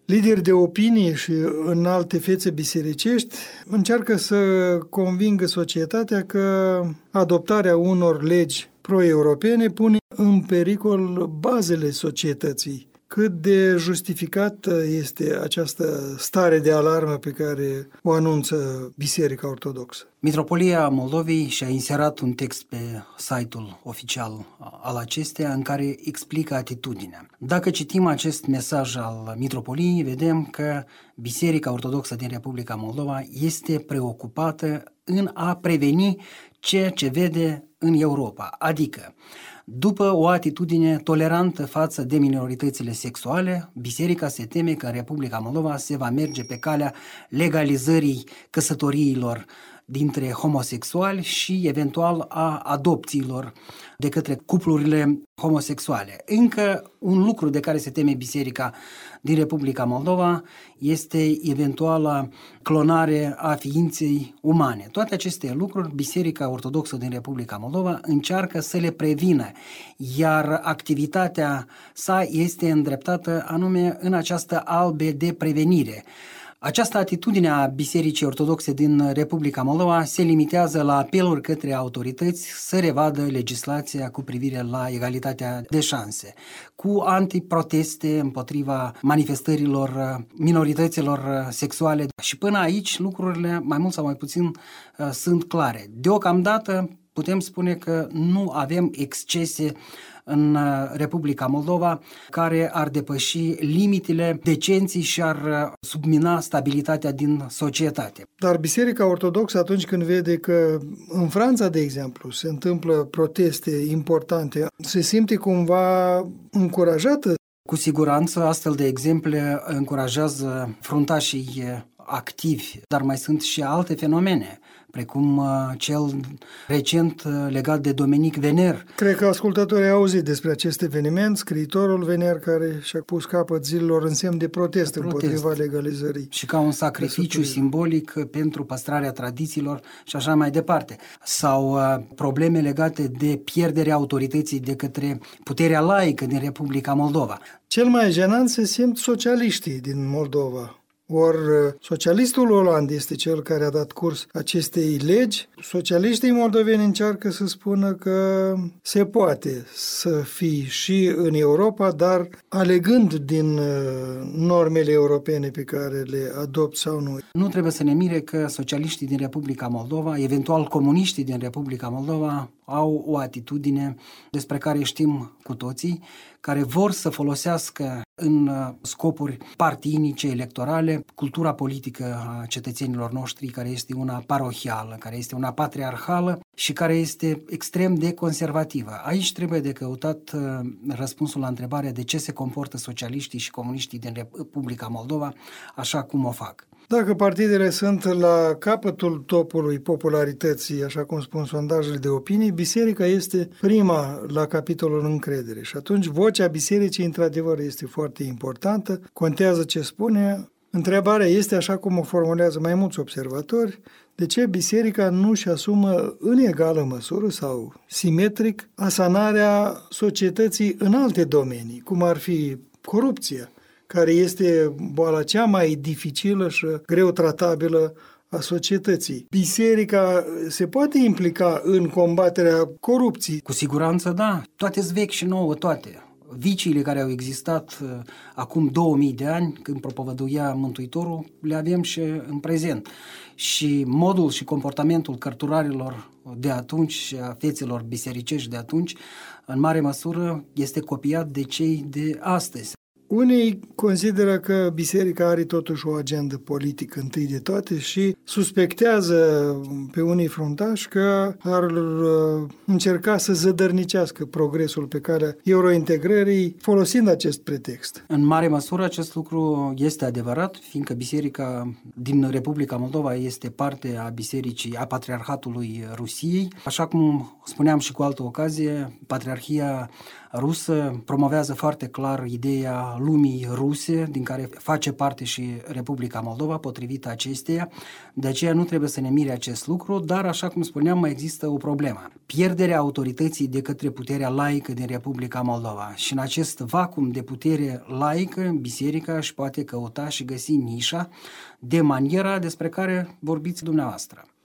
lideri de opinie și înalte fețe bisericești încearcă să convingă societatea că adoptarea unor legi pro-europene pune în pericol bazele societății. Cât de justificată este această stare de alarmă pe care o anunță Biserica Ortodoxă? Mitropolia Moldovei și-a inserat un text pe site-ul oficial al acesteia în care explică atitudinea. Dacă citim acest mesaj al Mitropoliei, vedem că Biserica Ortodoxă din Republica Moldova este preocupată în a preveni ceea ce vede în Europa, adică după o atitudine tolerantă față de minoritățile sexuale, Biserica se teme că în Republica Moldova se va merge pe calea legalizării căsătoriilor dintre homosexuali și eventual a adopțiilor de către cuplurile homosexuale. Încă un lucru de care se teme Biserica din Republica Moldova este eventuala clonare a ființei umane. Toate aceste lucruri Biserica Ortodoxă din Republica Moldova încearcă să le prevină, iar activitatea sa este îndreptată anume în această albe de prevenire. Această atitudine a Bisericii Ortodoxe din Republica Moldova se limitează la apeluri către autorități să revadă legislația cu privire la egalitatea de șanse, cu antiproteste împotriva manifestărilor minorităților sexuale și până aici lucrurile mai mult sau mai puțin sunt clare. Deocamdată putem spune că nu avem excese în Republica Moldova care ar depăși limitele decenței și ar submina stabilitatea din societate. Dar Biserica Ortodoxă, atunci când vede că în Franța, de exemplu, se întâmplă proteste importante, se simte cumva încurajată? Cu siguranță, astfel de exemple încurajează fruntașii activi, dar mai sunt și alte fenomene, precum cel recent legat de Dominic Vener. Cred că ascultătorii au auzit despre acest eveniment, scriitorul Vener care și-a pus capăt zilelor în semn de protest împotriva legalizării. Și ca un sacrificiu simbolic pentru păstrarea tradițiilor și așa mai departe. Sau probleme legate de pierderea autorității de către puterea laică din Republica Moldova. Cel mai jenant se simt socialiștii din Moldova. Ori socialistul Oland este cel care a dat curs acestei legi. Socialiștii moldoveni încearcă să spună că se poate să fii și în Europa, dar alegând din normele europene pe care le adopt sau nu. Nu trebuie să ne mire că socialiștii din Republica Moldova, eventual comuniștii din Republica Moldova, au o atitudine despre care știm cu toții, care vor să folosească în scopuri partinice, electorale, cultura politică a cetățenilor noștri, care este una parohială, care este una patriarhală și care este extrem de conservativă. Aici trebuie de căutat răspunsul la întrebarea de ce se comportă socialiștii și comuniștii din Republica Moldova așa cum o fac. Dacă partidele sunt la capătul topului popularității, așa cum spun sondajele de opinii, biserica este prima la capitolul încredere. Și atunci vocea bisericii, într-adevăr, este foarte importantă, contează ce spune. Întrebarea este, așa cum o formulează mai mulți observatori, de ce biserica nu își asumă în egală măsură sau simetric asanarea societății în alte domenii, cum ar fi corupția, care este boala cea mai dificilă și greu tratabilă a societății. Biserica se poate implica în combaterea corupției? Cu siguranță da, toate-s vechi și nouă, toate. Viciile care au existat acum 2000 de ani, când propovăduia Mântuitorul, le avem și în prezent. Și modul și comportamentul cărturarilor de atunci și a feților bisericești de atunci, în mare măsură, este copiat de cei de astăzi. Unii consideră că biserica are totuși o agendă politică întâi de toate și suspectează pe unii fruntași că ar încerca să zădărnicească progresul pe calea eurointegrării folosind acest pretext. În mare măsură acest lucru este adevărat, fiindcă biserica din Republica Moldova este parte a bisericii, a Patriarhatului Rusiei. Așa cum spuneam și cu altă ocazie, Patriarhia rusă promovează foarte clar ideea lumii ruse, din care face parte și Republica Moldova, potrivit acesteia. De aceea nu trebuie să ne mire acest lucru, dar, așa cum spuneam, mai există o problemă. Pierderea autorității de către puterea laică din Republica Moldova. Și în acest vacuum de putere laică, biserica își poate căuta și găsi nișa de maniera despre care vorbiți dumneavoastră.